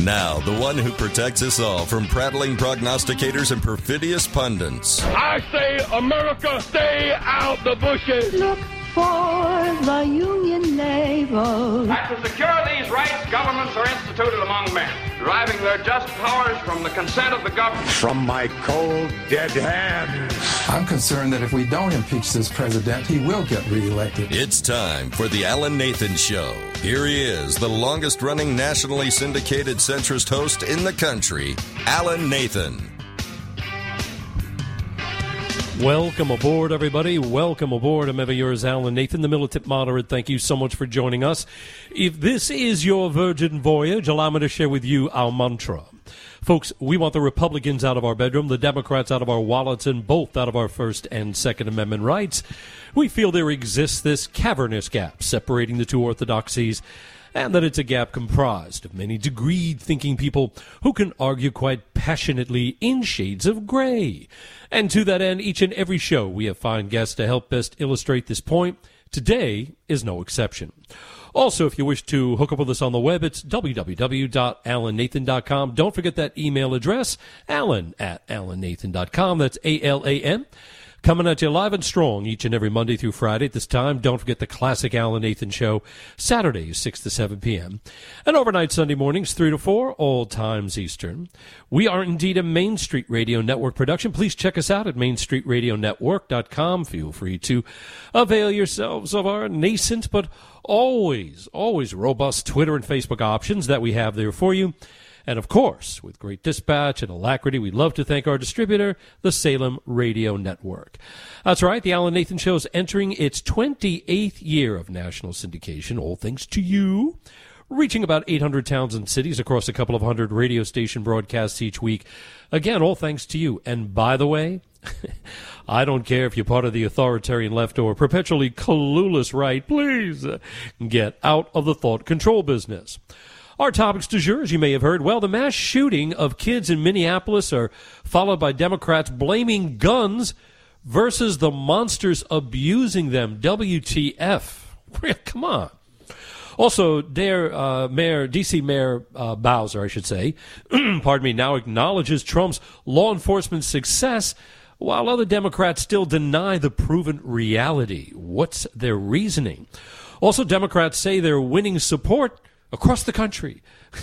Now, the one who protects us all from prattling prognosticators and perfidious pundits. I say, America, stay out the bushes. Look for the Union label. And to secure these rights, governments are instituted among men, deriving their just powers from the consent of the government. From my cold, dead hands. I'm concerned that if we don't impeach this president, he will get reelected. It's time for the Alan Nathan Show. Here he is, the longest-running nationally syndicated centrist host in the country, Alan Nathan. Welcome aboard, everybody. Welcome aboard. I'm ever yours, Alan Nathan, the militant moderate. Thank you so much for joining us. If this is your virgin voyage, allow me to share with you our mantra. Folks, we want the Republicans out of our bedroom, the Democrats out of our wallets, and both out of our First and Second Amendment rights. We feel there exists this cavernous gap separating the two orthodoxies, and that it's a gap comprised of many degreed thinking people who can argue quite passionately in shades of gray. And to that end, each and every show we have fine guests to help best illustrate this point. Today is no exception. Also, if you wish to hook up with us on the web, it's www.alannathan.com. Don't forget that email address, alan@alannathan.com. That's ALAN. Coming at you live and strong each and every Monday through Friday at this time. Don't forget the classic Alan Nathan Show, Saturdays 6 to 7 p.m. And overnight Sunday mornings 3 to 4, all times Eastern. We are indeed a Main Street Radio Network production. Please check us out at mainstreetradionetwork.com. Feel free to avail yourselves of our nascent but always robust Twitter and Facebook options that we have there for you. And, of course, with great dispatch and alacrity, we'd love to thank our distributor, the Salem Radio Network. That's right, the Alan Nathan Show is entering its 28th year of national syndication, all thanks to you, reaching about 800 towns and cities across a couple of hundred radio station broadcasts each week. Again, all thanks to you. And, by the way, I don't care if you're part of the authoritarian left or perpetually clueless right, please get out of the thought control business. Our topics du jour, as you may have heard, well, the mass shooting of kids in Minneapolis are followed by Democrats blaming guns versus the monsters abusing them. WTF. Come on. Also, D.C. Mayor Bowser, I should say, pardon me, now acknowledges Trump's law enforcement success while other Democrats still deny the proven reality. What's their reasoning? Also, Democrats say they're winning support across the country,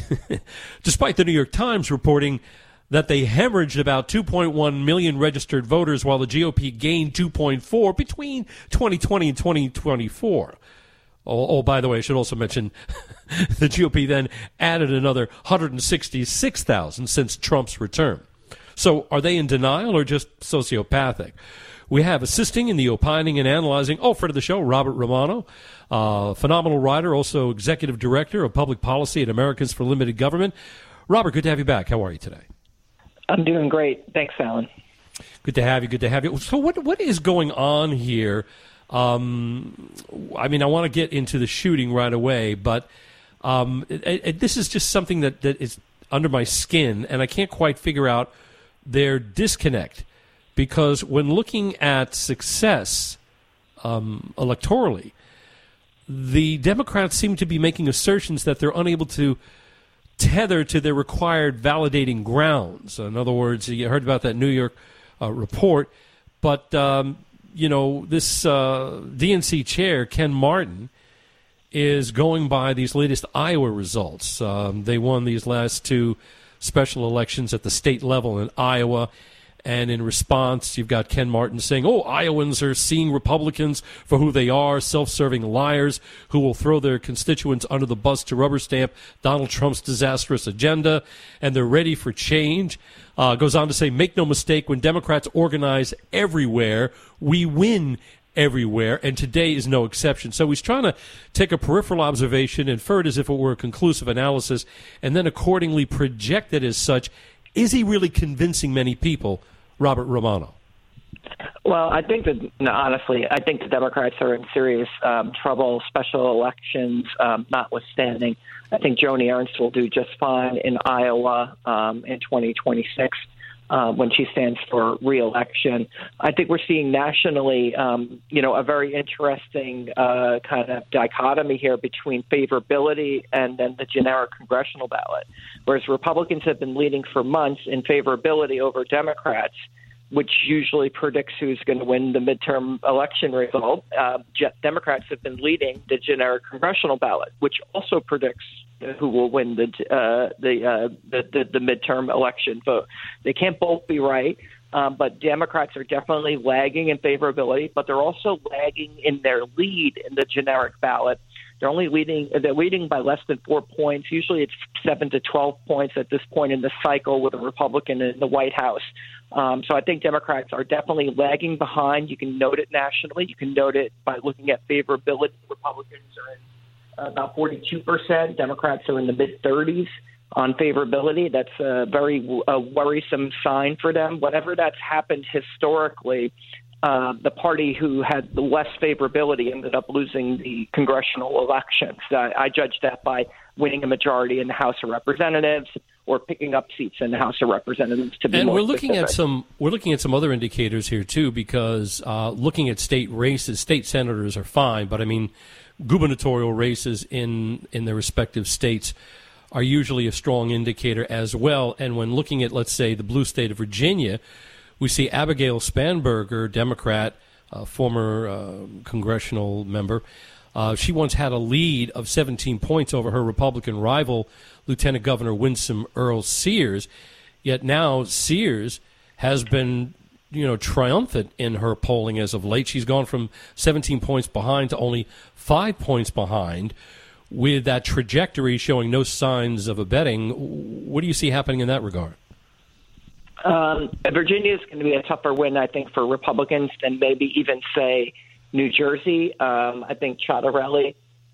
despite the New York Times reporting that they hemorrhaged about 2.1 million registered voters while the GOP gained 2.4 between 2020 and 2024. Oh, by the way, I should also mention the GOP then added another 166,000 since Trump's return. So are they in denial or just sociopathic? We have assisting in the opining and analyzing, friend of the show, Robert Romano, phenomenal writer, also executive director of public policy at Americans for Limited Government. Robert, good to have you back. How are you today? I'm doing great. Thanks, Alan. Good to have you. Good to have you. So what is going on here? I want to get into the shooting right away, but this is just something that is under my skin, and I can't quite figure out their disconnect. Because when looking at success electorally, the Democrats seem to be making assertions that they're unable to tether to their required validating grounds. In other words, you heard about that New York report, but, this DNC chair, Ken Martin, is going by these latest Iowa results. They won these last two special elections at the state level in Iowa. And in response, you've got Ken Martin saying, Iowans are seeing Republicans for who they are, self-serving liars who will throw their constituents under the bus to rubber stamp Donald Trump's disastrous agenda, and they're ready for change. Goes on to say, make no mistake, when Democrats organize everywhere, we win everywhere, and today is no exception. So he's trying to take a peripheral observation, infer it as if it were a conclusive analysis, and then accordingly project it as such. Is he really convincing many people, Robert Romano? Well, I think that, honestly, I think the Democrats are in serious trouble, special elections notwithstanding. I think Joni Ernst will do just fine in Iowa in 2026. when she stands for re-election. I think we're seeing nationally, a very interesting kind of dichotomy here between favorability and then the generic congressional ballot. Whereas Republicans have been leading for months in favorability over Democrats, which usually predicts who's going to win the midterm election result. Democrats have been leading the generic congressional ballot, which also predicts who will win the midterm election vote. They can't both be right, but Democrats are definitely lagging in favorability, but they're also lagging in their lead in the generic ballot. They're leading by less than 4 points. Usually it's 7 to 12 points at this point in the cycle with a Republican in the White House. So I think Democrats are definitely lagging behind. You can note it nationally. You can note it by looking at favorability. Republicans are in about 42%. Democrats are in the mid-30s on favorability. That's a very worrisome sign for them. Whenever that's happened historically, the party who had the less favorability ended up losing the congressional elections. I judge that by winning a majority in the House of Representatives or picking up seats in the House of Representatives. We're looking at some other indicators here too, because looking at state races, state senators are fine, but I mean, gubernatorial races in their respective states are usually a strong indicator as well. And when looking at, let's say, the blue state of Virginia, we see Abigail Spanberger, Democrat, former congressional member. She once had a lead of 17 points over her Republican rival, Lieutenant Governor Winsome Earl Sears. Yet now Sears has been, triumphant in her polling as of late. She's gone from 17 points behind to only 5 points behind, with that trajectory showing no signs of abating. What do you see happening in that regard? Virginia is going to be a tougher win, I think, for Republicans than maybe even, say, New Jersey. I think Ciattarelli,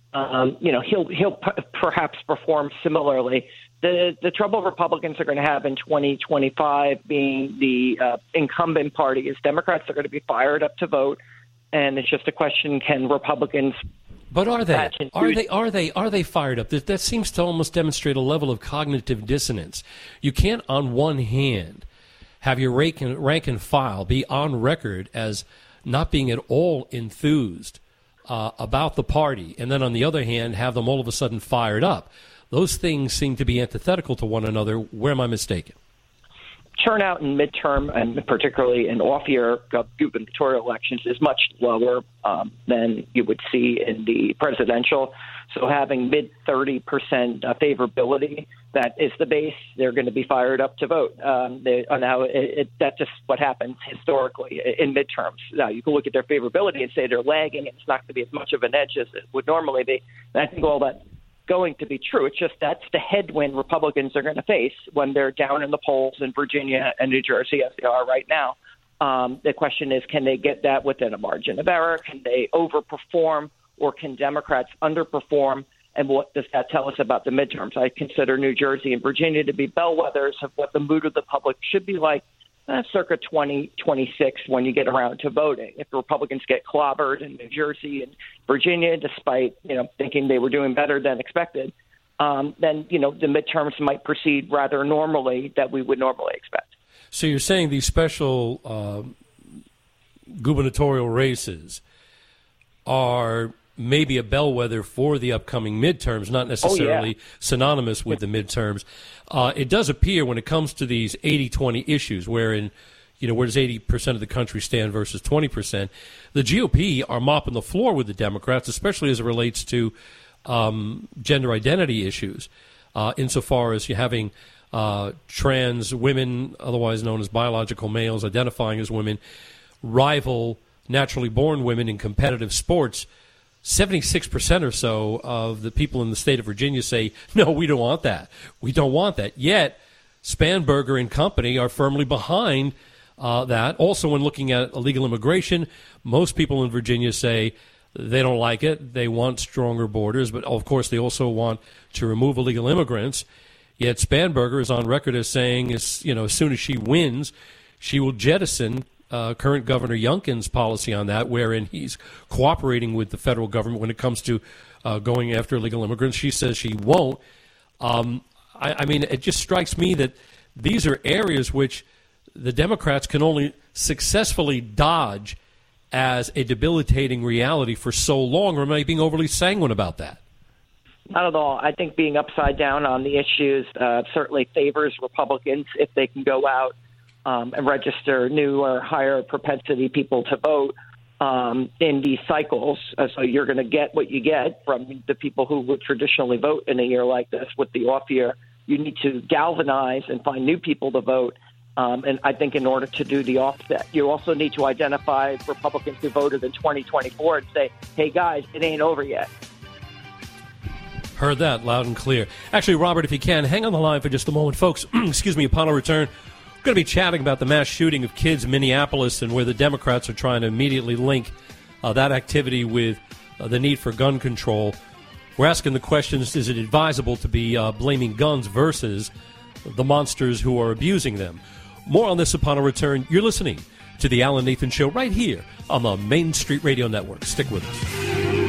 he'll perhaps perform similarly. The trouble Republicans are going to have in 2025, being the incumbent party, is Democrats are going to be fired up to vote, and it's just a question: can Republicans? But are they? Are they fired up? That seems to almost demonstrate a level of cognitive dissonance. You can't, on one hand, have your rank and file be on record as not being at all enthused about the party, and then on the other hand, have them all of a sudden fired up. Those things seem to be antithetical to one another. Where am I mistaken? Turnout in midterm, and particularly in off-year gubernatorial elections, is much lower than you would see in the presidential. So having mid-30% favorability, that is the base. They're going to be fired up to vote. That's just what happens historically in midterms. Now, you can look at their favorability and say they're lagging, and it's not going to be as much of an edge as it would normally be. And I think all that going to be true. It's just that's the headwind Republicans are going to face when they're down in the polls in Virginia and New Jersey, as they are right now. The question is, can they get that within a margin of error? Can they overperform, or can Democrats underperform? And what does that tell us about the midterms? I consider New Jersey and Virginia to be bellwethers of what the mood of the public should be like circa 2026 when you get around to voting. If the Republicans get clobbered in New Jersey and Virginia, despite thinking they were doing better than expected, then the midterms might proceed rather normally that we would normally expect. So you're saying these special gubernatorial races are maybe a bellwether for the upcoming midterms, not necessarily synonymous with the midterms. It does appear when it comes to these 80-20 issues, wherein, where does 80% of the country stand versus 20%, the GOP are mopping the floor with the Democrats, especially as it relates to gender identity issues, insofar as you're having trans women, otherwise known as biological males, identifying as women, rival naturally born women in competitive sports. 76% or so of the people in the state of Virginia say, no, we don't want that. We don't want that. Yet, Spanberger and company are firmly behind that. Also, when looking at illegal immigration, most people in Virginia say they don't like it. They want stronger borders. But, of course, they also want to remove illegal immigrants. Yet Spanberger is on record as saying, as soon as she wins, she will jettison current Governor Youngkin's policy on that, wherein he's cooperating with the federal government when it comes to going after illegal immigrants. She says she won't. I mean, it just strikes me that these are areas which the Democrats can only successfully dodge as a debilitating reality for so long, or am I being overly sanguine about that? Not at all. I think being upside down on the issues certainly favors Republicans if they can go out and register new or higher propensity people to vote in these cycles. So you're going to get what you get from the people who would traditionally vote in a year like this. With the off year, you need to galvanize and find new people to vote. And I think in order to do the offset, you also need to identify Republicans who voted in 2024 and say, hey, guys, it ain't over yet. Heard that loud and clear. Actually, Robert, if you can, hang on the line for just a moment. Folks, excuse me, upon our return, we're going to be chatting about the mass shooting of kids in Minneapolis and where the Democrats are trying to immediately link that activity with the need for gun control. We're asking the questions, is it advisable to be blaming guns versus the monsters who are abusing them? More on this upon our return. You're listening to The Alan Nathan Show right here on the Main Street Radio Network. Stick with us.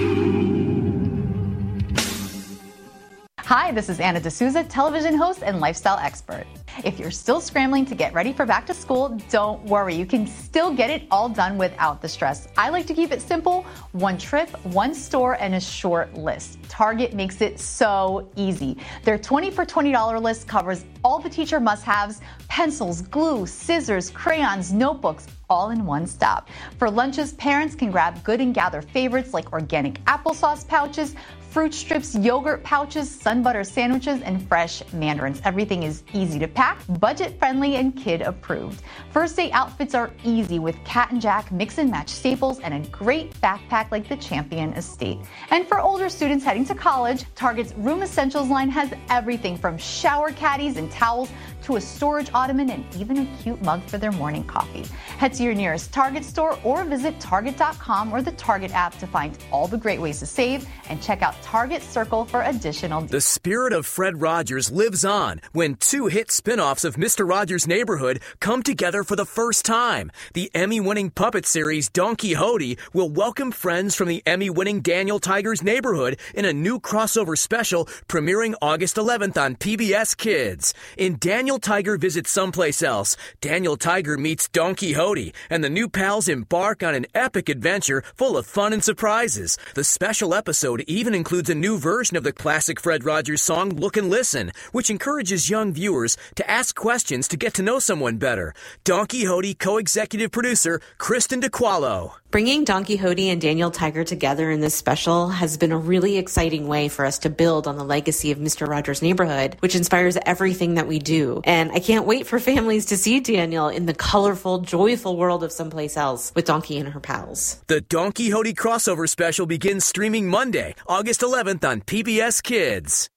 Hi, this is Anna D'Souza, television host and lifestyle expert. If you're still scrambling to get ready for back to school, don't worry. You can still get it all done without the stress. I like to keep it simple. One trip, one store, and a short list. Target makes it so easy. Their 20 for $20 list covers all the teacher must-haves: pencils, glue, scissors, crayons, notebooks, all in one stop. For lunches, parents can grab Good and Gather favorites like organic applesauce pouches, fruit strips, yogurt pouches, sun butter sandwiches, and fresh mandarins. Everything is easy to pack, budget-friendly, and kid-approved. First day outfits are easy with Cat and Jack mix-and-match staples and a great backpack like the Champion Estate. And for older students heading to college, Target's Room Essentials line has everything from shower caddies and towels to a storage ottoman and even a cute mug for their morning coffee. Head to your nearest Target store or visit Target.com or the Target app to find all the great ways to save, and check out Target Circle for additional deals. The spirit of Fred Rogers lives on when two hit spin-offs of Mr. Rogers' Neighborhood come together for the first time. The Emmy-winning puppet series Don Quixote will welcome friends from the Emmy-winning Daniel Tiger's Neighborhood in a new crossover special premiering August 11th on PBS Kids. In Daniel Tiger Visits Someplace Else, Daniel Tiger meets Don Quixote, and the new pals embark on an epic adventure full of fun and surprises. The special episode even includes a new version of the classic Fred Rogers song Look and Listen, which encourages young viewers to ask questions to get to know someone better. Don Quixote co-executive producer Kristen DeQualo. Bringing Don Quixote and Daniel Tiger together in this special has been a really exciting way for us to build on the legacy of Mr. Rogers' Neighborhood, which inspires everything that we do. And I can't wait for families to see Daniel in the colorful, joyful world of Someplace Else with Donkey and her pals. The Don Quixote crossover special begins streaming Monday, August 11th on PBS Kids.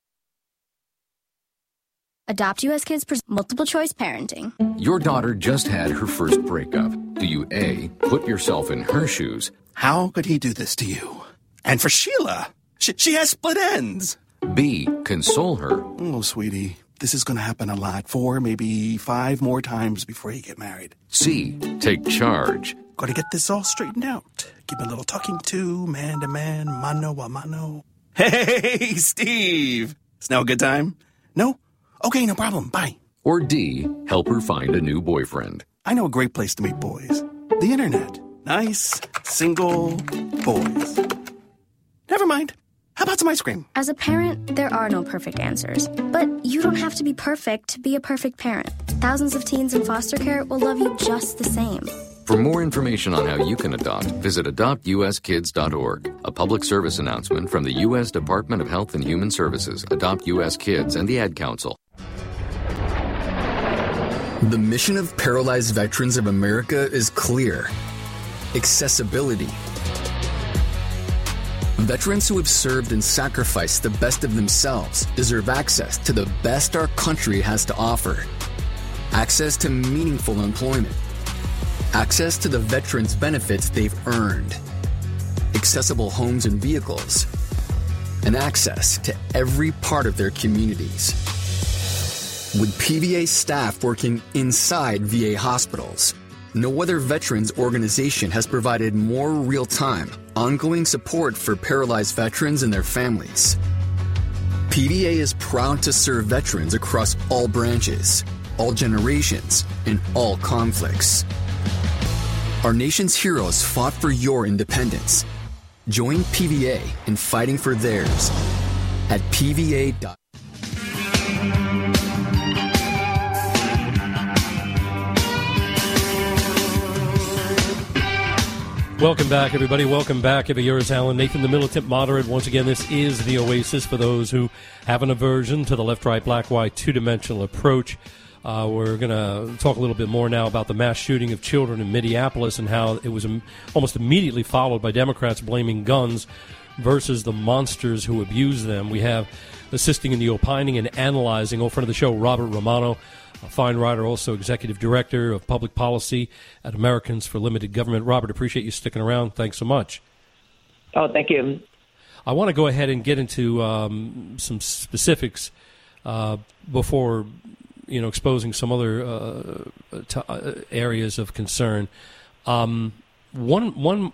Adopt US Kids presents multiple choice parenting. Your daughter just had her first breakup. Do you A, put yourself in her shoes? How could he do this to you? And for Sheila, she has split ends. B, console her. Oh, sweetie, this is going to happen a lot. 4, maybe 5 more times before you get married. C, take charge. Got to get this all straightened out. Give a little talking to, man to man, mano a mano. Hey, Steve. Is now a good time? No? Okay, no problem. Bye. Or D, help her find a new boyfriend. I know a great place to meet boys. The internet. Nice, single boys. Never mind. How about some ice cream? As a parent, there are no perfect answers. But you don't have to be perfect to be a perfect parent. Thousands of teens in foster care will love you just the same. For more information on how you can adopt, visit adoptuskids.org. A public service announcement from the U.S. Department of Health and Human Services, Adopt U.S. Kids, and the Ad Council. The mission of Paralyzed Veterans of America is clear. Accessibility. Veterans who have served and sacrificed the best of themselves deserve access to the best our country has to offer. Access to meaningful employment. Access to the veterans' benefits they've earned. Accessible homes and vehicles. And access to every part of their communities. With PVA staff working inside VA hospitals, no other veterans organization has provided more real-time, ongoing support for paralyzed veterans and their families. PVA is proud to serve veterans across all branches, all generations, and all conflicts. Our nation's heroes fought for your independence. Join PVA in fighting for theirs at PVA.com. Welcome back, everybody. Welcome back. Yours, Alan Nathan, the militant moderate. Once again, this is the Oasis for those who have an aversion to the left, right, black, white, two-dimensional approach. We're going to talk a little bit more now about the mass shooting of children in Minneapolis and how it was almost immediately followed by Democrats blaming guns versus the monsters who abuse them. We have assisting in the opining and analyzing, friend of the show, Robert Romano, a fine writer, also executive director of public policy at Americans for Limited Government. Robert, appreciate you sticking around. Thanks so much. Oh, thank you. I want to go ahead and get into some specifics before exposing some other areas of concern. One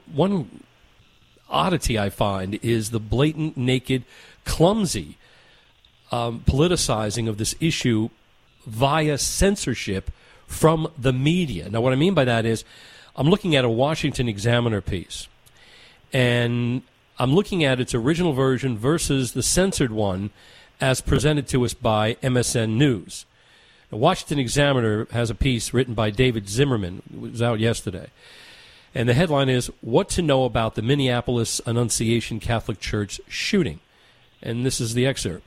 oddity I find is the blatant, naked, clumsy politicizing of this issue via censorship from the media. Now, what I mean by that is I'm looking at a Washington Examiner piece, and I'm looking at its original version versus the censored one as presented to us by MSN News. The Washington Examiner has a piece written by David Zimmerman. It was out yesterday. And the headline is, What to Know About the Minneapolis Annunciation Catholic Church Shooting. And this is the excerpt.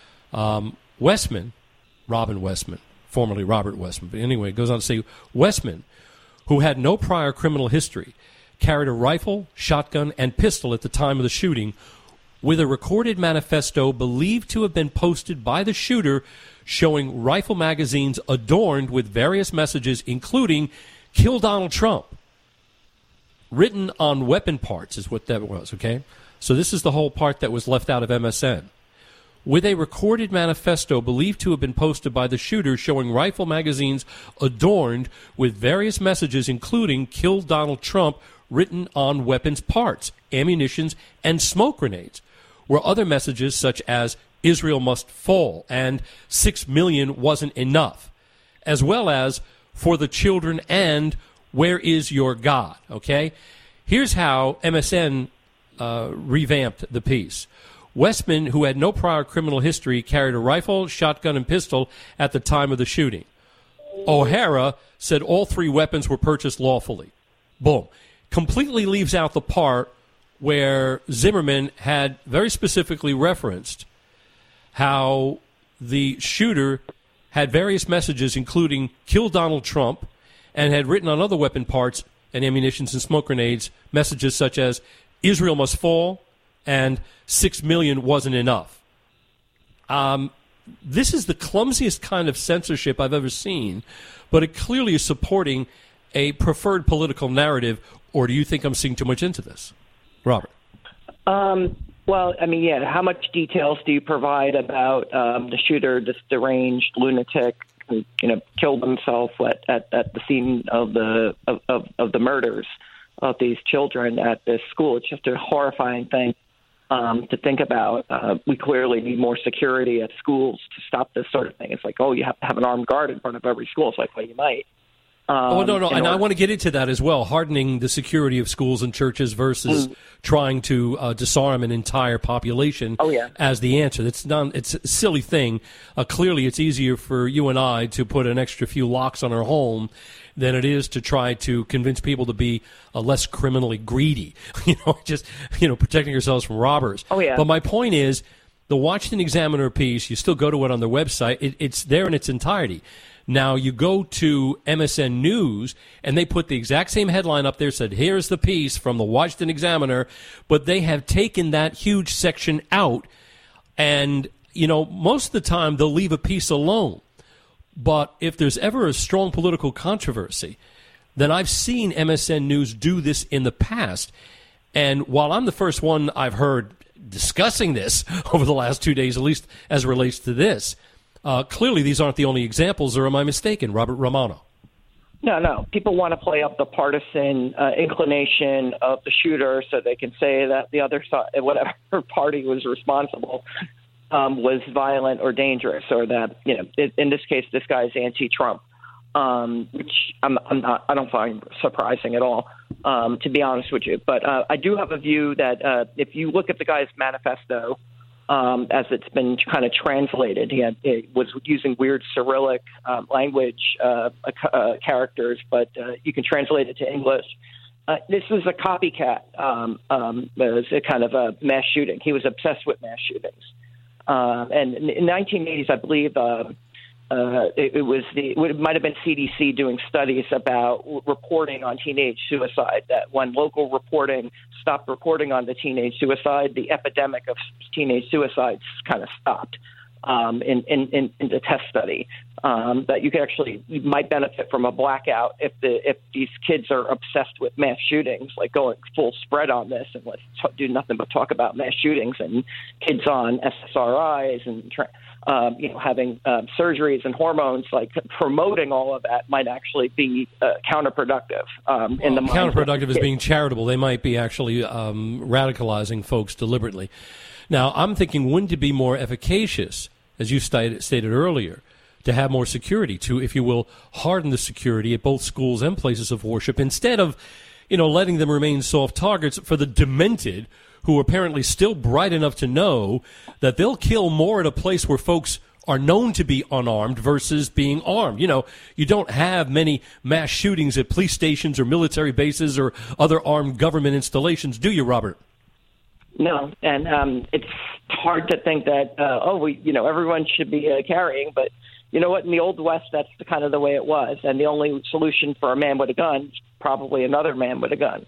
Westman, Robin Westman, formerly Robert Westman, but anyway, it goes on to say, Westman, who had no prior criminal history, carried a rifle, shotgun, and pistol at the time of the shooting, with a recorded manifesto believed to have been posted by the shooter showing rifle magazines adorned with various messages, including, Kill Donald Trump. Written on weapon parts is what that was, okay? So this is the whole part that was left out of MSN. With a recorded manifesto believed to have been posted by the shooter showing rifle magazines adorned with various messages, including Kill Donald Trump, written on weapons parts, ammunitions, and smoke grenades, were other messages such as Israel must fall and 6 million wasn't enough, as well as For the Children and Where is Your God? Okay? Here's how MSN revamped the piece. Westman, who had no prior criminal history, carried a rifle, shotgun, and pistol at the time of the shooting. O'Hara said all three weapons were purchased lawfully. Boom. Completely leaves out the part where Zimmerman had very specifically referenced how the shooter had various messages, including Kill Donald Trump, and had written on other weapon parts and ammunitions and smoke grenades messages such as Israel must fall and 6 million wasn't enough. This is the clumsiest kind of censorship I've ever seen, but it clearly is supporting a preferred political narrative, or do you think I'm seeing too much into this? Robert? Well, I mean, yeah, how much details do you provide about the shooter, this deranged lunatic who, killed himself at the scene of the murders of these children at this school? It's just a horrifying thing to think about. We clearly need more security at schools to stop this sort of thing. It's like, oh, you have to have an armed guard in front of every school. It's like, well, you might. No, and I want to get into that as well, hardening the security of schools and churches versus trying to disarm an entire population as the answer. It's a silly thing. Clearly, it's easier for you and I to put an extra few locks on our home than it is to try to convince people to be less criminally greedy, protecting yourselves from robbers. But my point is, the Washington Examiner piece, you still go to it on their website, it's there in its entirety. Now, you go to MSN News, and they put the exact same headline up there, said, here's the piece from the Washington Examiner, but they have taken that huge section out, and, most of the time they'll leave a piece alone. But if there's ever a strong political controversy, then I've seen MSN News do this in the past. And while I'm the first one I've heard discussing this over the last 2 days, at least as it relates to this, clearly these aren't the only examples, or am I mistaken, Robert Romano? No. People want to play up the partisan inclination of the shooter so they can say that the other side, whatever party was responsible, was violent or dangerous, or that, in this case, this guy's anti-Trump. which I don't find surprising at all, to be honest with you. But I do have a view that if you look at the guy's manifesto, as it's been kind of translated, it was using weird Cyrillic language characters, but you can translate it to English. This was a copycat. It was a kind of a mass shooting. He was obsessed with mass shootings. And in the 1980s, I believe it might have been CDC doing studies about reporting on teenage suicide, that when local reporting stopped reporting on the teenage suicide, the epidemic of teenage suicides kind of stopped in the test study. That you might benefit from a blackout if these kids are obsessed with mass shootings, like going full spread on this and let's do nothing but talk about mass shootings, and kids on SSRIs and having surgeries and hormones, like promoting all of that might actually be counterproductive. Counterproductive is being charitable. They might be actually radicalizing folks deliberately. Now, I'm thinking, wouldn't it be more efficacious, as you stated earlier, to have more security, to, if you will, harden the security at both schools and places of worship, instead of, letting them remain soft targets for the demented, who are apparently still bright enough to know that they'll kill more at a place where folks are known to be unarmed versus being armed. You don't have many mass shootings at police stations or military bases or other armed government installations, do you, Robert? No, and it's hard to think that, everyone should be carrying, but you know what? In the Old West, that's kind of the way it was, and the only solution for a man with a gun is probably another man with a gun.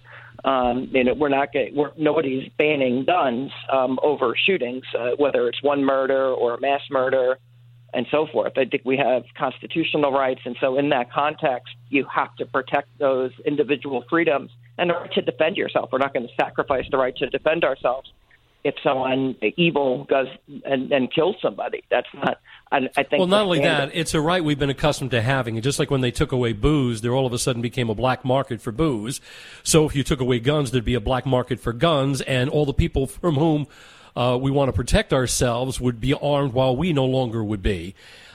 Nobody's banning guns over shootings, whether it's one murder or a mass murder, and so forth. I think we have constitutional rights, and so in that context, you have to protect those individual freedoms and the right to defend yourself. We're not going to sacrifice the right to defend ourselves if someone evil goes and kills somebody. That's not. I think. Well, not only that, it's a right we've been accustomed to having. And just like when they took away booze, there all of a sudden became a black market for booze. So if you took away guns, there'd be a black market for guns, and all the people from whom we want to protect ourselves would be armed while we no longer would be.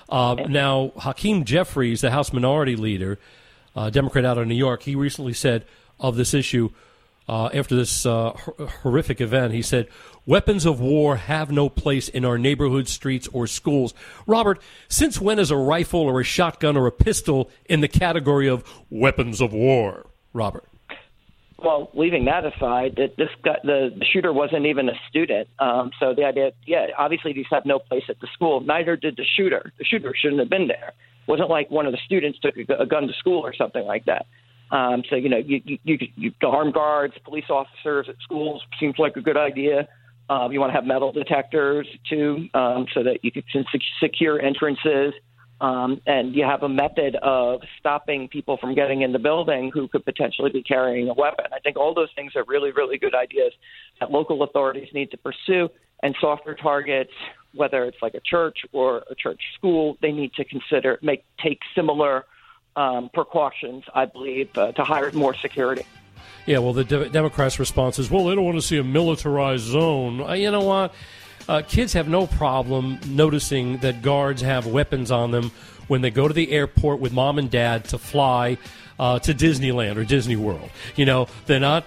Now, Hakeem Jeffries, the House Minority Leader, Democrat out of New York, he recently said of this issue, after this horrific event, he said, "Weapons of war have no place in our neighborhoods, streets, or schools." Robert, since when is a rifle or a shotgun or a pistol in the category of weapons of war? Robert. Well, leaving that aside, the shooter wasn't even a student. So the idea, obviously these have no place at the school. Neither did the shooter. The shooter shouldn't have been there. It wasn't like one of the students took a gun to school or something like that. So, you armed guards, police officers at schools seems like a good idea. You want to have metal detectors, too, so that you can secure entrances. And you have a method of stopping people from getting in the building who could potentially be carrying a weapon. I think all those things are really, really good ideas that local authorities need to pursue. And softer targets, whether it's like a church or a church school, they need to take similar precautions, I believe, to hire more security. Yeah, well, the Democrats' response is, well, they don't want to see a militarized zone. You know what? Kids have no problem noticing that guards have weapons on them when they go to the airport with mom and dad to fly to Disneyland or Disney World. They're not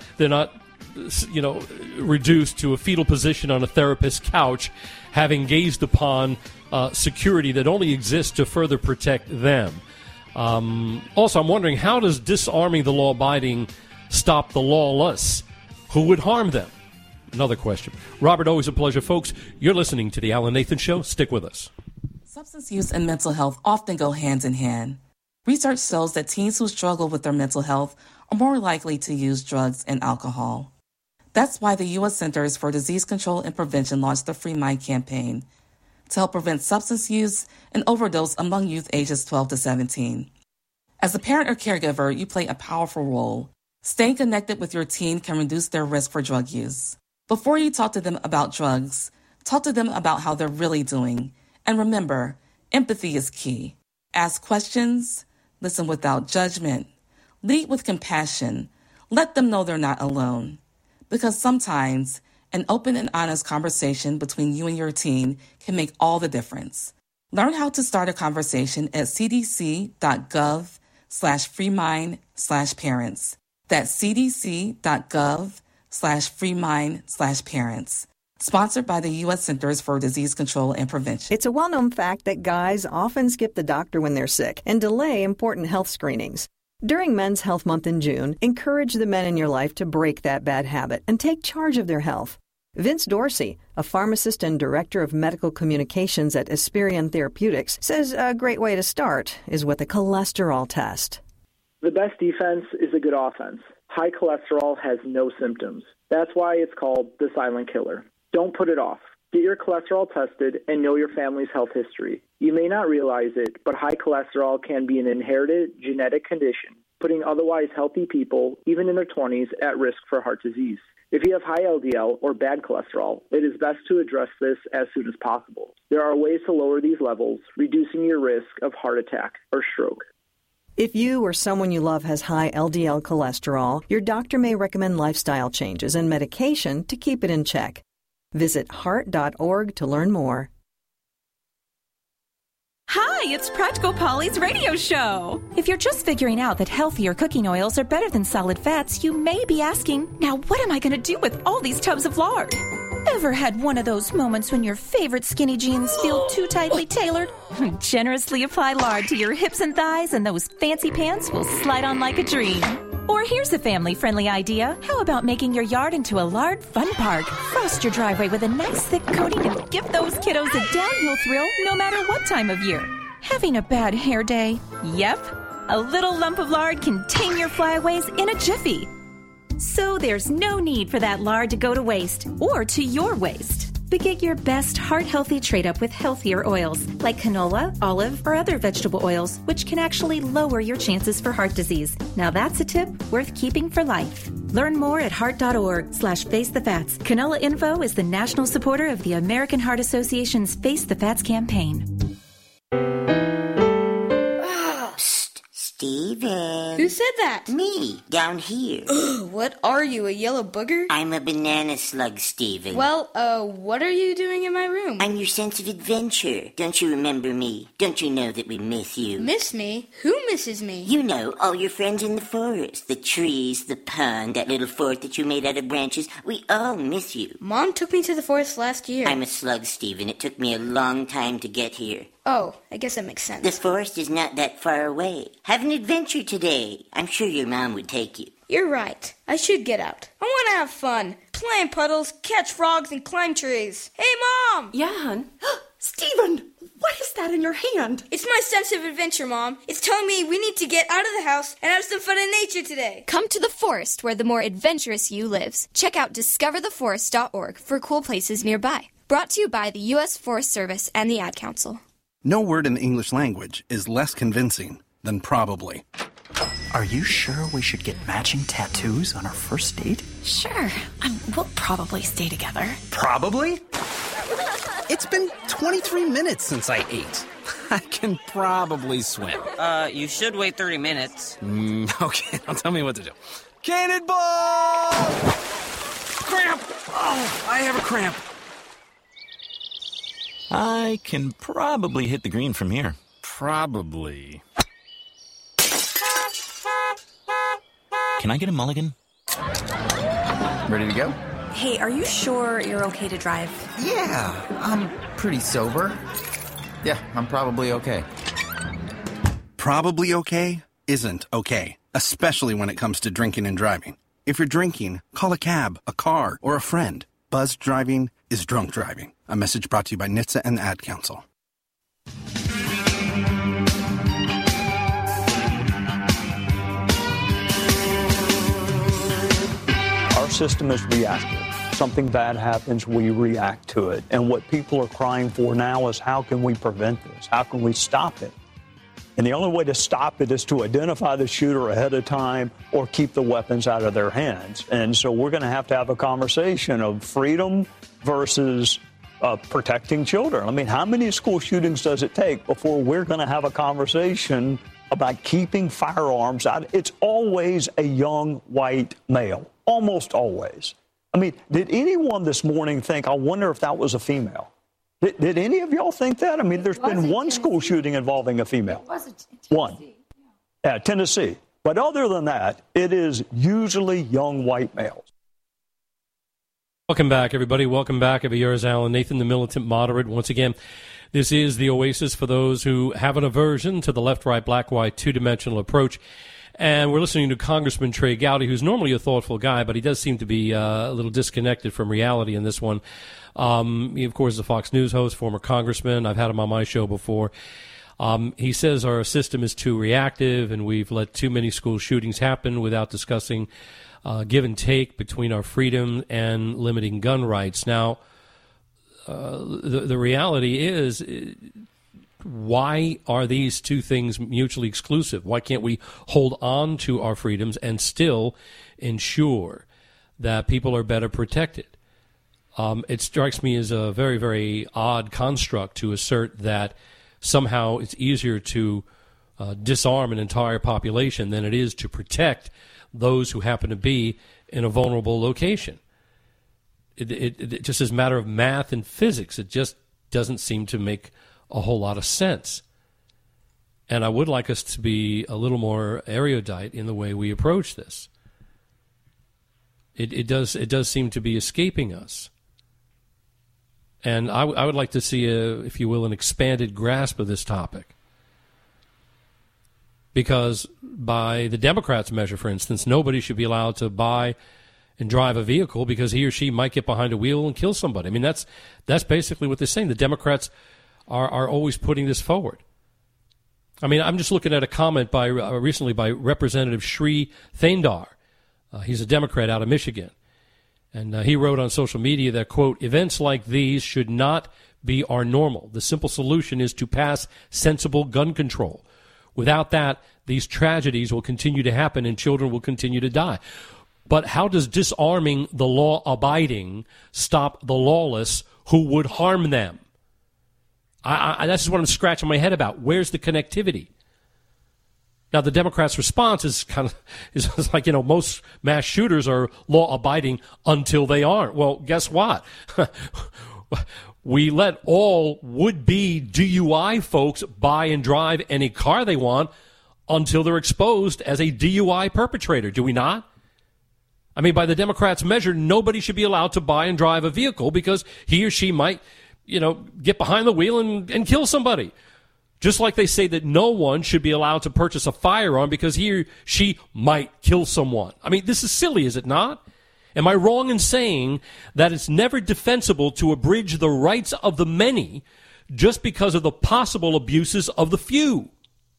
reduced to a fetal position on a therapist's couch, having gazed upon security that only exists to further protect them. Also, I'm wondering, how does disarming the law-abiding stop the lawless? Who would harm them? Another question. Robert, always a pleasure, folks. You're listening to The Alan Nathan Show. Stick with us. Substance use and mental health often go hand in hand. Research shows that teens who struggle with their mental health are more likely to use drugs and alcohol. That's why the U.S. Centers for Disease Control and Prevention launched the Free Mind campaign to help prevent substance use and overdose among youth ages 12 to 17. As a parent or caregiver, you play a powerful role. Staying connected with your teen can reduce their risk for drug use. Before you talk to them about drugs, talk to them about how they're really doing. And remember, empathy is key. Ask questions, listen without judgment, lead with compassion, let them know they're not alone. Because sometimes an open and honest conversation between you and your teen can make all the difference. Learn how to start a conversation at cdc.gov/freemind/parents. That's cdc.gov/freemind/parents. Sponsored by the U.S. Centers for Disease Control and Prevention. It's a well-known fact that guys often skip the doctor when they're sick and delay important health screenings. During Men's Health Month in June, encourage the men in your life to break that bad habit and take charge of their health. Vince Dorsey, a pharmacist and director of medical communications at Esperion Therapeutics, says a great way to start is with a cholesterol test. The best defense is a good offense. High cholesterol has no symptoms. That's why it's called the silent killer. Don't put it off. Get your cholesterol tested and know your family's health history. You may not realize it, but high cholesterol can be an inherited genetic condition, putting otherwise healthy people, even in their 20s, at risk for heart disease. If you have high LDL or bad cholesterol, it is best to address this as soon as possible. There are ways to lower these levels, reducing your risk of heart attack or stroke. If you or someone you love has high LDL cholesterol, your doctor may recommend lifestyle changes and medication to keep it in check. Visit heart.org to learn more. Hi, it's Practical Polly's radio show. If you're just figuring out that healthier cooking oils are better than solid fats, you may be asking, now what am I going to do with all these tubs of lard? Ever had one of those moments when your favorite skinny jeans feel too tightly tailored? Generously apply lard to your hips and thighs and those fancy pants will slide on like a dream. Or here's a family-friendly idea. How about making your yard into a lard fun park? Frost your driveway with a nice thick coating and give those kiddos a downhill thrill no matter what time of year. Having a bad hair day? Yep. A little lump of lard can tame your flyaways in a jiffy. So there's no need for that lard to go to waste or to your waste. But get your best heart-healthy trade-up with healthier oils like canola, olive, or other vegetable oils, which can actually lower your chances for heart disease. Now that's a tip worth keeping for life. Learn more at heart.org/facethefats. Canola Info is the national supporter of the American Heart Association's Face the Fats campaign. Steven. Who said that? Me, down here. What are you, a yellow booger? I'm a banana slug, Steven. Well, what are you doing in my room? I'm your sense of adventure. Don't you remember me? Don't you know that we miss you? Miss me? Who misses me? You know, all your friends in the forest. The trees, the pond, that little fort that you made out of branches. We all miss you. Mom took me to the forest last year. I'm a slug, Steven. It took me a long time to get here. Oh, I guess that makes sense. The forest is not that far away. Have an adventure today. I'm sure your mom would take you. You're right. I should get out. I want to have fun. Play in puddles, catch frogs, and climb trees. Hey, Mom! Yeah, hon? Steven, what is that in your hand? It's my sense of adventure, Mom. It's telling me we need to get out of the house and have some fun in nature today. Come to the forest where the more adventurous you lives. Check out discovertheforest.org for cool places nearby. Brought to you by the U.S. Forest Service and the Ad Council. No word in the English language is less convincing than probably. Are you sure we should get matching tattoos on our first date? Sure. We'll probably stay together. Probably? It's been 23 minutes since I ate. I can probably swim. You should wait 30 minutes. Okay, now tell me what to do. Cannonball! Cramp! Oh, I have a cramp. I can probably hit the green from here. Probably. Can I get a mulligan? Ready to go? Hey, are you sure you're okay to drive? Yeah, I'm pretty sober. Yeah, I'm probably okay. Probably okay isn't okay, especially when it comes to drinking and driving. If you're drinking, call a cab, a car, or a friend. Buzzed driving is drunk driving. A message brought to you by NHTSA and the Ad Council. Our system is reactive. Something bad happens, we react to it. And what people are crying for now is how can we prevent this? How can we stop it? And the only way to stop it is to identify the shooter ahead of time or keep the weapons out of their hands. And so we're going to have a conversation of freedom versus protecting children. I mean, how many school shootings does it take before we're going to have a conversation about keeping firearms out? It's always a young white male, almost always. I mean, did anyone this morning think, I wonder if that was a female? Did any of y'all think that? I mean, there's been one school shooting involving a female. It was Tennessee. One. Yeah, Tennessee. But other than that, it is usually young white males. Welcome back, everybody. Welcome back. Yours, Alan Nathan, the militant moderate. Once again, this is the oasis for those who have an aversion to the left, right, black, white, two-dimensional approach. And we're listening to Congressman Trey Gowdy, who's normally a thoughtful guy, but he does seem to be a little disconnected from reality in this one. He, of course, is a Fox News host, former congressman. I've had him on my show before. He says our system is too reactive and we've let too many school shootings happen without discussing give and take between our freedom and limiting gun rights. Now, the reality is, why are these two things mutually exclusive? Why can't we hold on to our freedoms and still ensure that people are better protected? It strikes me as a very, very odd construct to assert that somehow it's easier to disarm an entire population than it is to protect those who happen to be in a vulnerable location. It just is a matter of math and physics. It just doesn't seem to make a whole lot of sense. And I would like us to be a little more erudite in the way we approach this. It does seem to be escaping us. And I would like to see, if you will, an expanded grasp of this topic. Because by the Democrats' measure, for instance, nobody should be allowed to buy and drive a vehicle because he or she might get behind a wheel and kill somebody. I mean, that's basically what they're saying. The Democrats are always putting this forward. I mean, I'm just looking at a comment by recently by Representative Shri Thandar. He's a Democrat out of Michigan. And he wrote on social media that, quote, events like these should not be our normal. The simple solution is to pass sensible gun control. Without that, these tragedies will continue to happen and children will continue to die. But how does disarming the law-abiding stop the lawless who would harm them? That's just what I'm scratching my head about. Where's the connectivity? Now, the Democrats' response is is like, most mass shooters are law-abiding until they aren't. Well, guess what? We let all would-be DUI folks buy and drive any car they want until they're exposed as a DUI perpetrator, do we not? I mean, by the Democrats' measure, nobody should be allowed to buy and drive a vehicle because he or she might, get behind the wheel and kill somebody. Just like they say that no one should be allowed to purchase a firearm because he or she might kill someone. I mean, this is silly, is it not? Am I wrong in saying that it's never defensible to abridge the rights of the many just because of the possible abuses of the few?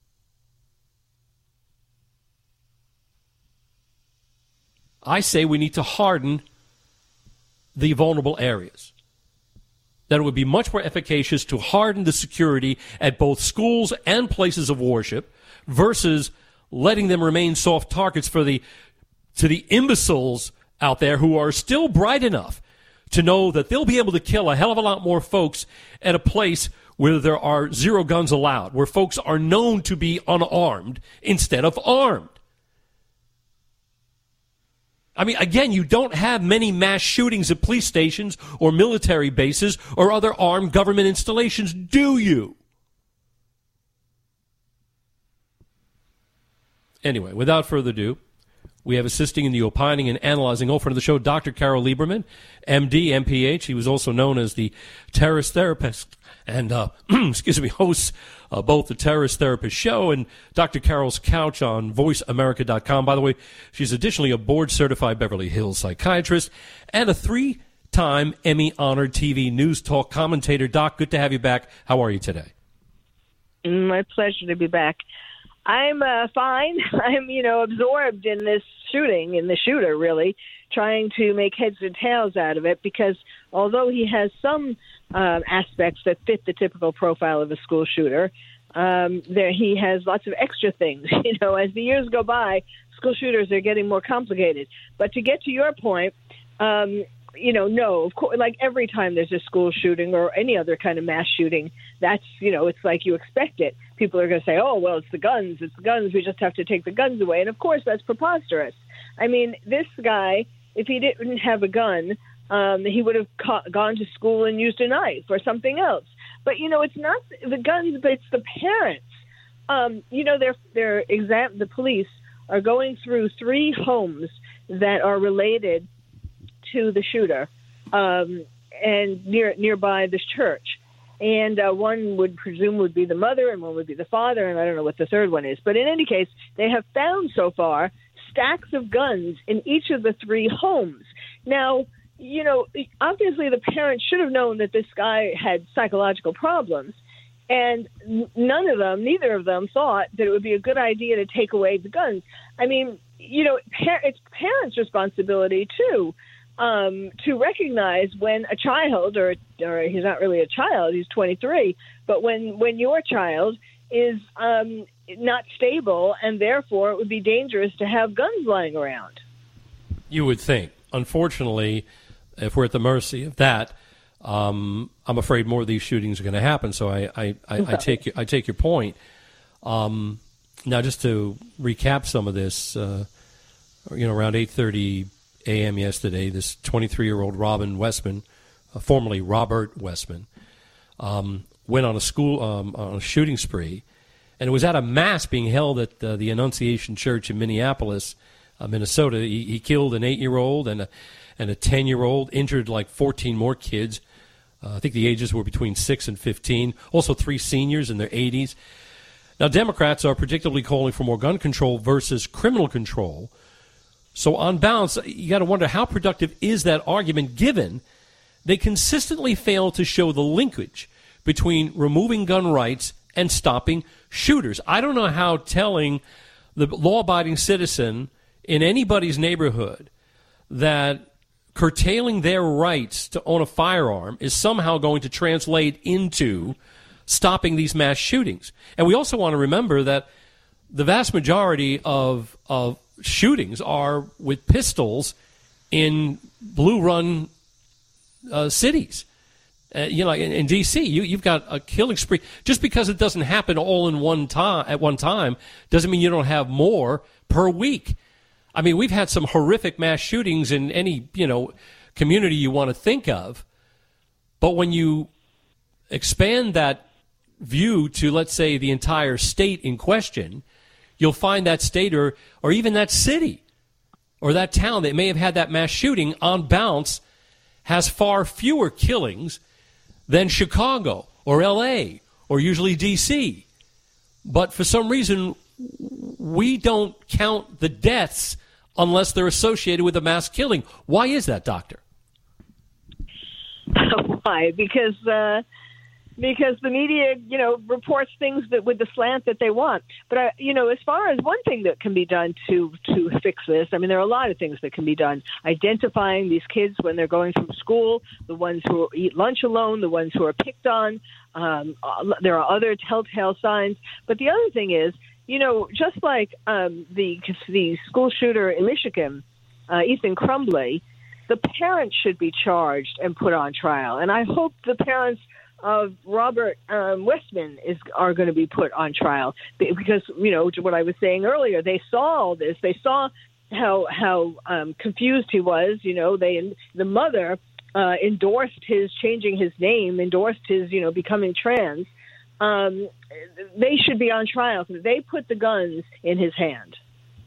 I say we need to harden the vulnerable areas. That it would be much more efficacious to harden the security at both schools and places of worship versus letting them remain soft targets to the imbeciles out there who are still bright enough to know that they'll be able to kill a hell of a lot more folks at a place where there are zero guns allowed, where folks are known to be unarmed instead of armed. I mean, again, you don't have many mass shootings at police stations or military bases or other armed government installations, do you? Anyway, without further ado, we have assisting in the opining and analyzing old friend of the show, Dr. Carol Lieberman, MD, MPH. He was also known as the terrorist therapist and, hosts both the Terrorist Therapist Show and Dr. Carol's Couch on VoiceAmerica.com. By the way, she's additionally a board-certified Beverly Hills psychiatrist and a 3-time Emmy-honored TV news talk commentator. Doc, good to have you back. How are you today? My pleasure to be back. I'm fine. I'm, absorbed in this shooting, in the shooter, really, trying to make heads or tails out of it because although he has some aspects that fit the typical profile of a school shooter, he has lots of extra things. As the years go by, school shooters are getting more complicated. But to get to your point, no, of course, like every time there's a school shooting or any other kind of mass shooting, that's, it's like you expect it. People are going to say, oh, well, it's the guns. We just have to take the guns away. And, of course, that's preposterous. I mean, this guy, if he didn't have a gun, he would have gone to school and used a knife or something else. But, it's not the guns, but it's the parents. The police are going through 3 homes that are related to the shooter and nearby this church. And one would presume would be the mother and one would be the father, and I don't know what the third one is. But in any case, they have found so far stacks of guns in each of the 3 homes. Now, obviously the parents should have known that this guy had psychological problems, and neither of them thought that it would be a good idea to take away the guns. I mean, it's parents' responsibility, too, to recognize when a child, or he's not really a child, he's 23, but when your child is not stable, and therefore it would be dangerous to have guns lying around. You would think. Unfortunately, if we're at the mercy of that, I'm afraid more of these shootings are going to happen. So I take your point. Now, just to recap some of this, around 8:30 a.m. yesterday, this 23-year-old Robin Westman, formerly Robert Westman, went on a shooting spree, and it was at a mass being held at the Annunciation Church in Minneapolis, Minnesota. He killed an 8-year-old and a 10-year-old, injured like 14 more kids. I think the ages were between 6 and 15. Also 3 seniors in their 80s. Now, Democrats are predictably calling for more gun control versus criminal control. So on balance, you got to wonder how productive is that argument, given they consistently fail to show the linkage between removing gun rights and stopping shooters. I don't know how telling the law-abiding citizen in anybody's neighborhood that curtailing their rights to own a firearm is somehow going to translate into stopping these mass shootings. And we also want to remember that the vast majority of shootings are with pistols in blue-run cities. In D.C., you've got a killing spree. Just because it doesn't happen all in at one time doesn't mean you don't have more per week. I mean, we've had some horrific mass shootings in any, community you want to think of. But when you expand that view to, let's say, the entire state in question, you'll find that state or even that city or that town that may have had that mass shooting on balance has far fewer killings than Chicago or L.A. or usually D.C. But for some reason, we don't count the deaths unless they're associated with a mass killing. Why is that, Doctor? Why? Because the media, reports things that with the slant that they want. But as far as one thing that can be done to fix this, I mean, there are a lot of things that can be done. Identifying these kids when they're going through school, the ones who eat lunch alone, the ones who are picked on. There are other telltale signs. But the other thing is, just like the school shooter in Michigan, Ethan Crumbley, the parents should be charged and put on trial. And I hope the parents of Robert Westman are going to be put on trial because, what I was saying earlier, they saw all this. They saw how confused he was. The mother endorsed his changing his name, endorsed his, becoming trans. They should be on trial because they put the guns in his hand.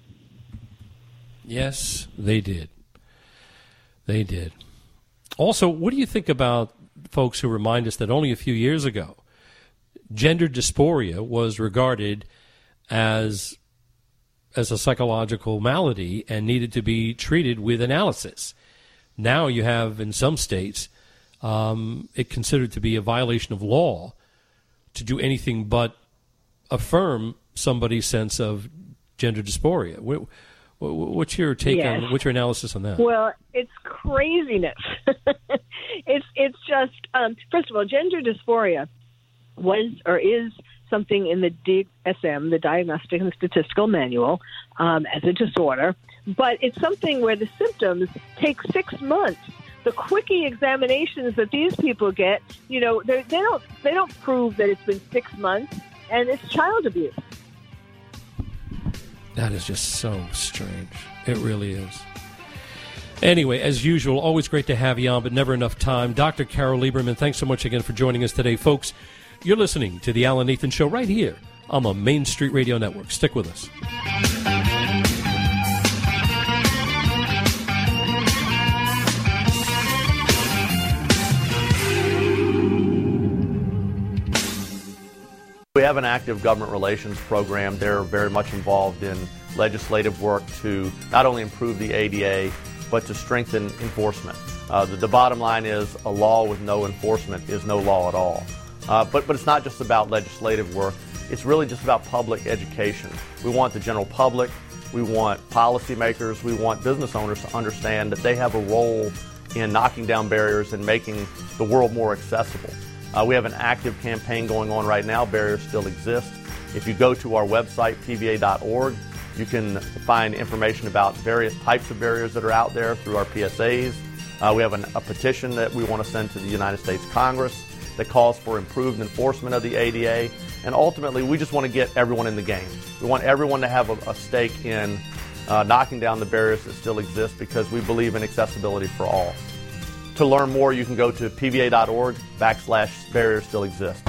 Yes, they did. They did. Also, what do you think about folks who remind us that only a few years ago, gender dysphoria was regarded as a psychological malady and needed to be treated with analysis? Now you have, in some states, it considered to be a violation of law to do anything but affirm somebody's sense of gender dysphoria. What's your take on, what's your analysis on that? Well, it's craziness. It's just, first of all, gender dysphoria was or is something in the DSM, the Diagnostic and Statistical Manual, as a disorder, but it's something where the symptoms take 6 months. The quickie examinations that these people get, they don't prove that it's been 6 months, and it's child abuse. That is just so strange. It really is. Anyway, as usual, always great to have you on, but never enough time. Dr. Carol Lieberman, thanks so much again for joining us today. Folks, you're listening to The Alan Nathan Show right here on the Main Street Radio Network. Stick with us. We have an active government relations program. They're very much involved in legislative work to not only improve the ADA, but to strengthen enforcement. The bottom line is a law with no enforcement is no law at all. But it's not just about legislative work. It's really just about public education. We want the general public, we want policymakers, we want business owners to understand that they have a role in knocking down barriers and making the world more accessible. We have an active campaign going on right now, Barriers Still Exist. If you go to our website, pba.org, you can find information about various types of barriers that are out there through our PSAs. We have a petition that we want to send to the United States Congress that calls for improved enforcement of the ADA. And ultimately, we just want to get everyone in the game. We want everyone to have a stake in knocking down the barriers that still exist because we believe in accessibility for all. To learn more, you can go to pva.org/barriers still exist.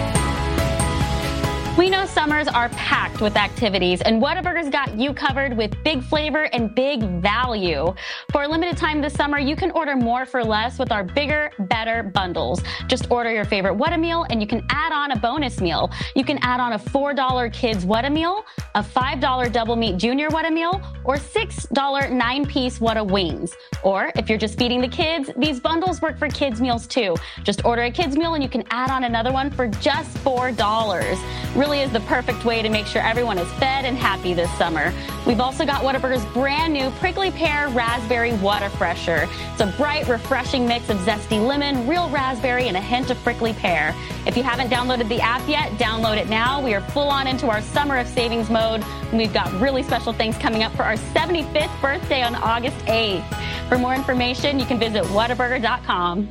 We know summers are packed with activities, and Whataburger's got you covered with big flavor and big value. For a limited time this summer, you can order more for less with our bigger, better bundles. Just order your favorite What a Meal, and you can add on a bonus meal. You can add on a $4 Kids What a Meal, a $5 Double Meat Junior What a Meal, or $6 9-piece What a Wings. Or if you're just feeding the kids, these bundles work for kids' meals too. Just order a kids' meal, and you can add on another one for just $4. Really is the perfect way to make sure everyone is fed and happy this summer. We've also got Whataburger's brand new Prickly Pear Raspberry Water Fresher. It's a bright, refreshing mix of zesty lemon, real raspberry, and a hint of prickly pear. If you haven't downloaded the app yet, download it now. We are full on into our summer of savings mode, and we've got really special things coming up for our 75th birthday on August 8th. For more information, you can visit Whataburger.com.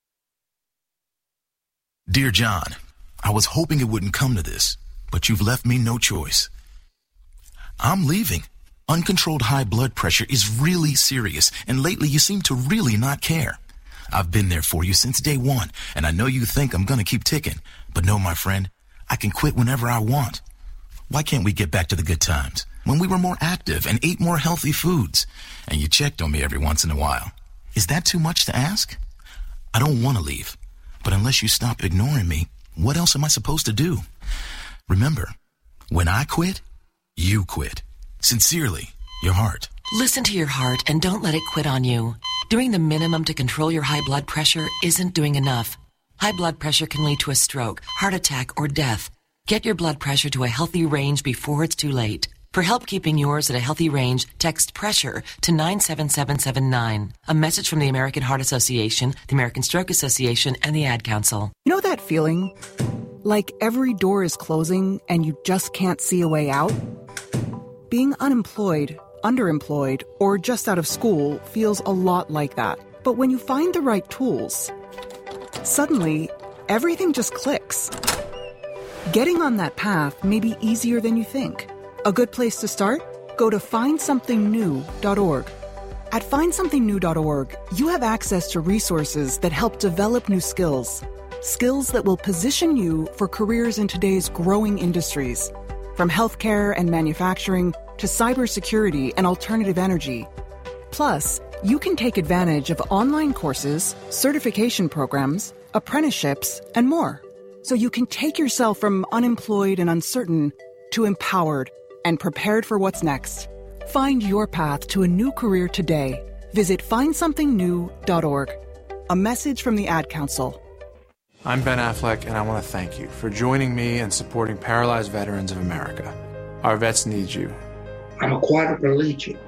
Dear John, I was hoping it wouldn't come to this, but you've left me no choice. I'm leaving. Uncontrolled high blood pressure is really serious, and lately you seem to really not care. I've been there for you since day one, and I know you think I'm going to keep ticking. But no, my friend, I can quit whenever I want. Why can't we get back to the good times, when we were more active and ate more healthy foods, and you checked on me every once in a while? Is that too much to ask? I don't want to leave, but unless you stop ignoring me, what else am I supposed to do? Remember, when I quit, you quit. Sincerely, your heart. Listen to your heart and don't let it quit on you. Doing the minimum to control your high blood pressure isn't doing enough. High blood pressure can lead to a stroke, heart attack, or death. Get your blood pressure to a healthy range before it's too late. For help keeping yours at a healthy range, text PRESSURE to 97779. A message from the American Heart Association, the American Stroke Association, and the Ad Council. You know that feeling? Like every door is closing and you just can't see a way out? Being unemployed, underemployed, or just out of school feels a lot like that. But when you find the right tools, suddenly everything just clicks. Getting on that path may be easier than you think. A good place to start? Go to findsomethingnew.org. At findsomethingnew.org, you have access to resources that help develop new skills. Skills that will position you for careers in today's growing industries. From healthcare and manufacturing to cybersecurity and alternative energy. Plus, you can take advantage of online courses, certification programs, apprenticeships, and more. So you can take yourself from unemployed and uncertain to empowered and prepared for what's next. Find your path to a new career today. Visit findsomethingnew.org. A message from the Ad Council. I'm Ben Affleck, and I want to thank you for joining me and supporting Paralyzed Veterans of America. Our vets need you. I'm a quadriplegic.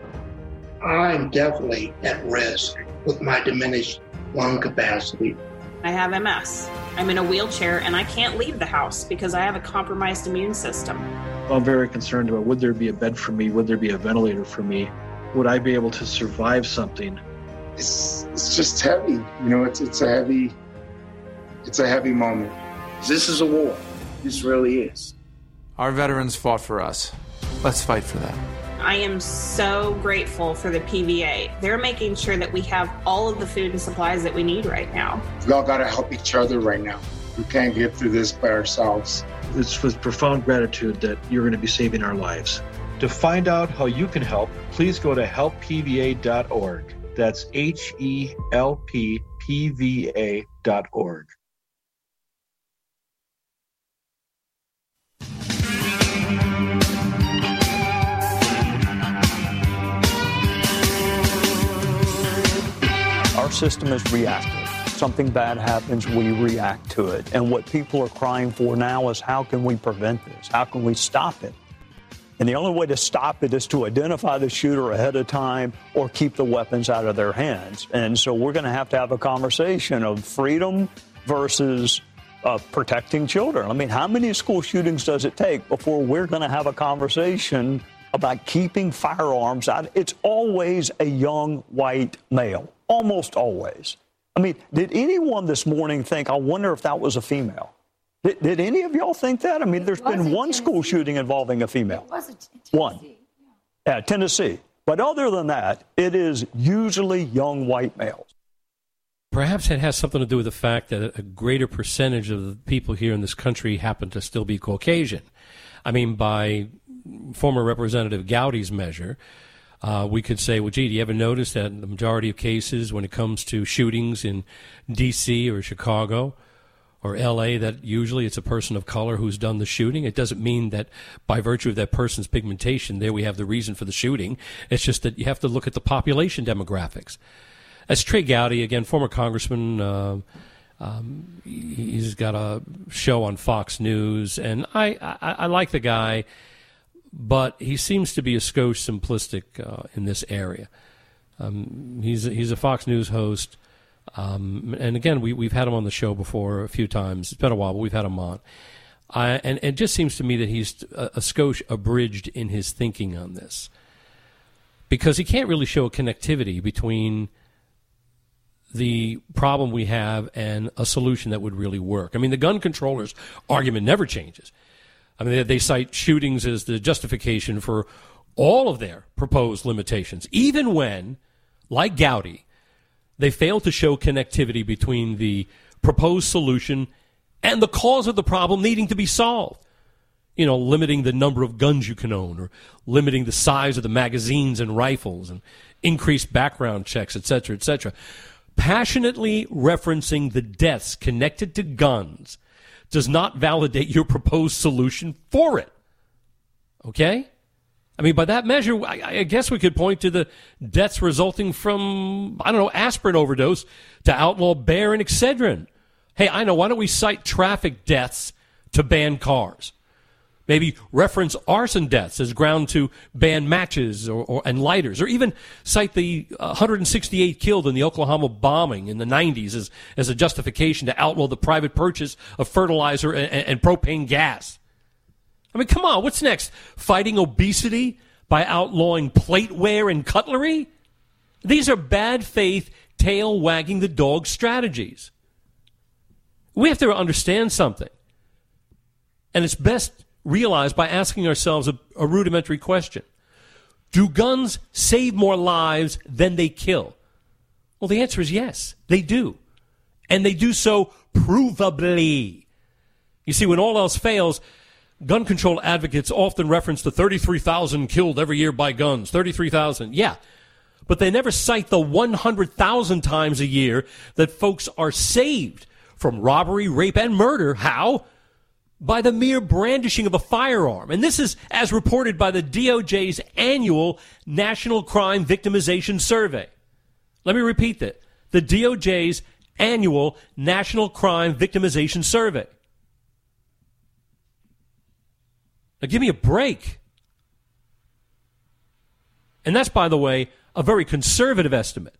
I'm definitely at risk with my diminished lung capacity. I have MS. I'm in a wheelchair, and I can't leave the house because I have a compromised immune system. I'm very concerned about, would there be a bed for me? Would there be a ventilator for me? Would I be able to survive something? It's just heavy. You know, it's a heavy moment. This is a war. This really is. Our veterans fought for us. Let's fight for them. I am so grateful for the PVA. They're making sure that we have all of the food and supplies that we need right now. We all got to help each other right now. We can't get through this by ourselves. It's with profound gratitude that you're going to be saving our lives. To find out how you can help, please go to helppva.org. That's HELPPVA.org. Our system is reactive. Something bad happens, we react to it. And what people are crying for now is, how can we prevent this? How can we stop it? And the only way to stop it is to identify the shooter ahead of time or keep the weapons out of their hands. And so we're going to have a conversation of freedom versus protecting children. I mean, how many school shootings does it take before we're going to have a conversation about keeping firearms out? It's always a young white male, almost always. I mean, did anyone this morning think, I wonder if that was a female? Did any of y'all think that? I mean, there's been one school shooting involving a female. It was Tennessee. One. Yeah, Tennessee. But other than that, it is usually young white males. Perhaps it has something to do with the fact that a greater percentage of the people here in this country happen to still be Caucasian. I mean, by former Representative Gowdy's measure, we could say, well, gee, do you ever notice that in the majority of cases when it comes to shootings in D.C. or Chicago or L.A., that usually it's a person of color who's done the shooting? It doesn't mean that by virtue of that person's pigmentation, there we have the reason for the shooting. It's just that you have to look at the population demographics. That's Trey Gowdy, again, former congressman. He's got a show on Fox News, and I like the guy, but he seems to be a skosh simplistic in this area. He's a Fox News host, and again, we've had him on the show before a few times. It's been a while, but we've had him on. And it just seems to me that he's a skosh abridged in his thinking on this, because he can't really show a connectivity between the problem we have and a solution that would really work. I mean, the gun controllers' argument never changes. I mean, they cite shootings as the justification for all of their proposed limitations, even when, like Gowdy, they fail to show connectivity between the proposed solution and the cause of the problem needing to be solved. You know, limiting the number of guns you can own, or limiting the size of the magazines and rifles, and increased background checks, et cetera, et cetera. Passionately referencing the deaths connected to guns does not validate your proposed solution for it. Okay? I mean, by that measure, I guess we could point to the deaths resulting from, aspirin overdose to outlaw Bayer and Excedrin. Hey, I know, why don't we cite traffic deaths to ban cars? Maybe reference arson deaths as ground to ban matches and lighters, or even cite the 168 killed in the Oklahoma bombing in the 90s as a justification to outlaw the private purchase of fertilizer and propane gas. I mean, come on, what's next? Fighting obesity by outlawing plateware and cutlery? These are bad faith, tail wagging the dog strategies. We have to understand something. And it's best realized by asking ourselves a rudimentary question. Do guns save more lives than they kill? Well, the answer is yes, they do. And they do so provably. You see, when all else fails, gun control advocates often reference the 33,000 killed every year by guns. 33,000, yeah. But they never cite the 100,000 times a year that folks are saved from robbery, rape, and murder. How? By the mere brandishing of a firearm. And this is as reported by the DOJ's annual National Crime Victimization Survey. Let me repeat that. The DOJ's annual National Crime Victimization Survey. Now, give me a break. And that's, by the way, a very conservative estimate.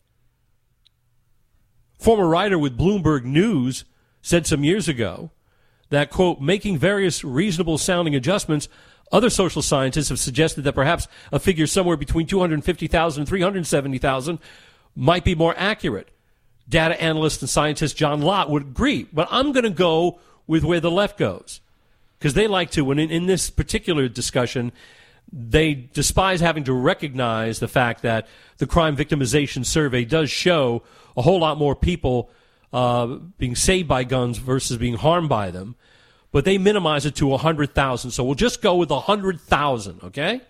Former writer with Bloomberg News said some years ago that, quote, making various reasonable-sounding adjustments, other social scientists have suggested that perhaps a figure somewhere between 250,000 and 370,000 might be more accurate. Data analyst and scientist John Lott would agree, but I'm going to go with where the left goes, because they like to, when in this particular discussion, they despise having to recognize the fact that the crime victimization survey does show a whole lot more people being saved by guns versus being harmed by them. But they minimize it to 100,000. So we'll just go with 100,000, okay?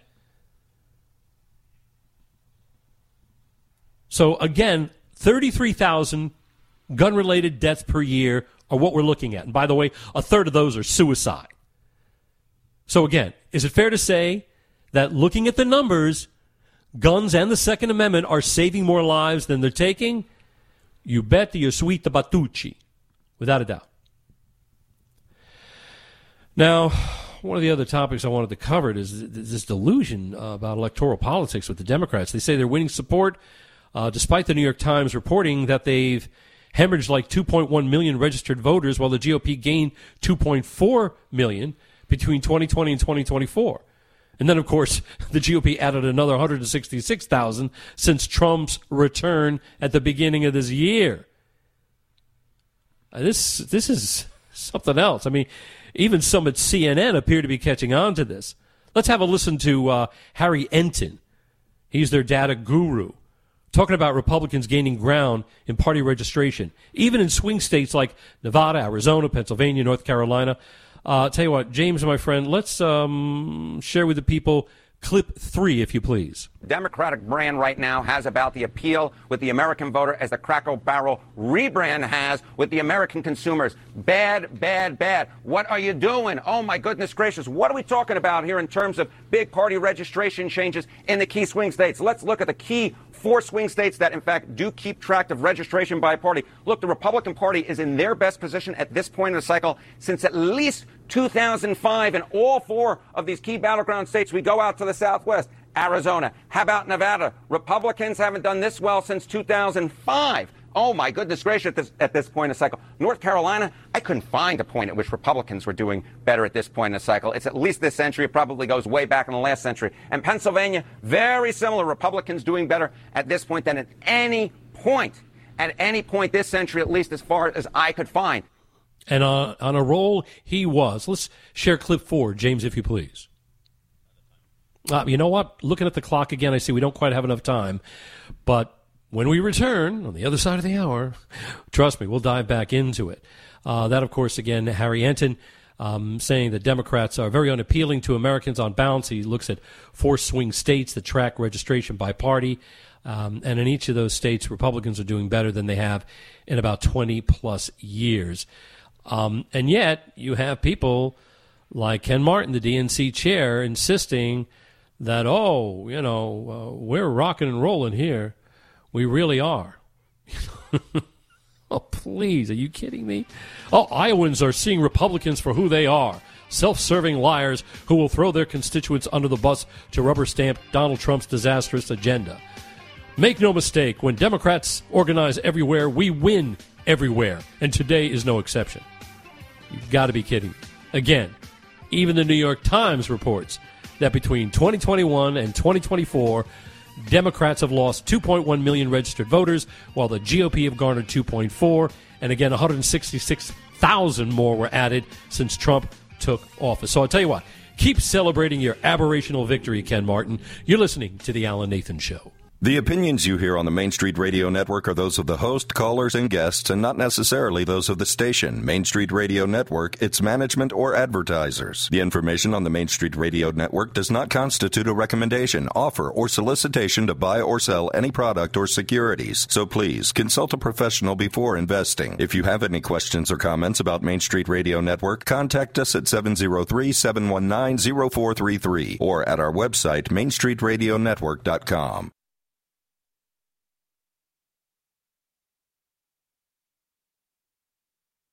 So, again, 33,000 gun-related deaths per year are what we're looking at. And by the way, a third of those are suicide. So, again, is it fair to say that looking at the numbers, guns and the Second Amendment are saving more lives than they're taking? You bet you're sweet the Batucci, without a doubt. Now, one of the other topics I wanted to cover is this delusion about electoral politics with the Democrats. They say they're winning support despite the New York Times reporting that they've hemorrhaged like 2.1 million registered voters while the GOP gained 2.4 million between 2020 and 2024. And then, of course, the GOP added another 166,000 since Trump's return at the beginning of this year. This is something else. I mean, even some at CNN appear to be catching on to this. Let's have a listen to Harry Enton. He's their data guru, talking about Republicans gaining ground in party registration, even in swing states like Nevada, Arizona, Pennsylvania, North Carolina. Tell you what, James, my friend, let's share with the people clip 3, if you please. Democratic brand right now has about the appeal with the American voter as the Cracker Barrel rebrand has with the American consumers. Bad, bad, bad. What are you doing? Oh, my goodness gracious. What are we talking about here in terms of big party registration changes in the key swing states? Let's look at the key 4 swing states that, in fact, do keep track of registration by party. Look, the Republican Party is in their best position at this point in the cycle since at least 2005. In all 4 of these key battleground states, we go out to the Southwest. Arizona. How about Nevada? Republicans haven't done this well since 2005. Oh, my goodness gracious, at this point in the cycle. North Carolina, I couldn't find a point at which Republicans were doing better at this point in the cycle. It's at least this century. It probably goes way back in the last century. And Pennsylvania, very similar. Republicans doing better at this point than at any point this century, at least as far as I could find. And on a roll he was. Let's share clip 4, James, if you please. You know what? Looking at the clock again, I see we don't quite have enough time. But when we return on the other side of the hour, trust me, we'll dive back into it. That, of course, again, Harry Enton saying that Democrats are very unappealing to Americans on balance. He looks at 4 swing states that track registration by party. And in each of those states, Republicans are doing better than they have in about 20-plus years. And yet, you have people like Ken Martin, the DNC chair, insisting that, we're rocking and rolling here. We really are. Oh, please, are you kidding me? Oh, Iowans are seeing Republicans for who they are. Self-serving liars who will throw their constituents under the bus to rubber stamp Donald Trump's disastrous agenda. Make no mistake, when Democrats organize everywhere, we win everywhere. And today is no exception. You've got to be kidding me. Again, even the New York Times reports that between 2021 and 2024, Democrats have lost 2.1 million registered voters, while the GOP have garnered 2.4, and again, 166,000 more were added since Trump took office. So I'll tell you what, keep celebrating your aberrational victory, Ken Martin. You're listening to The Alan Nathan Show. The opinions you hear on the Main Street Radio Network are those of the host, callers, and guests, and not necessarily those of the station, Main Street Radio Network, its management, or advertisers. The information on the Main Street Radio Network does not constitute a recommendation, offer, or solicitation to buy or sell any product or securities. So please, consult a professional before investing. If you have any questions or comments about Main Street Radio Network, contact us at 703-719-0433 or at our website, mainstreetradionetwork.com.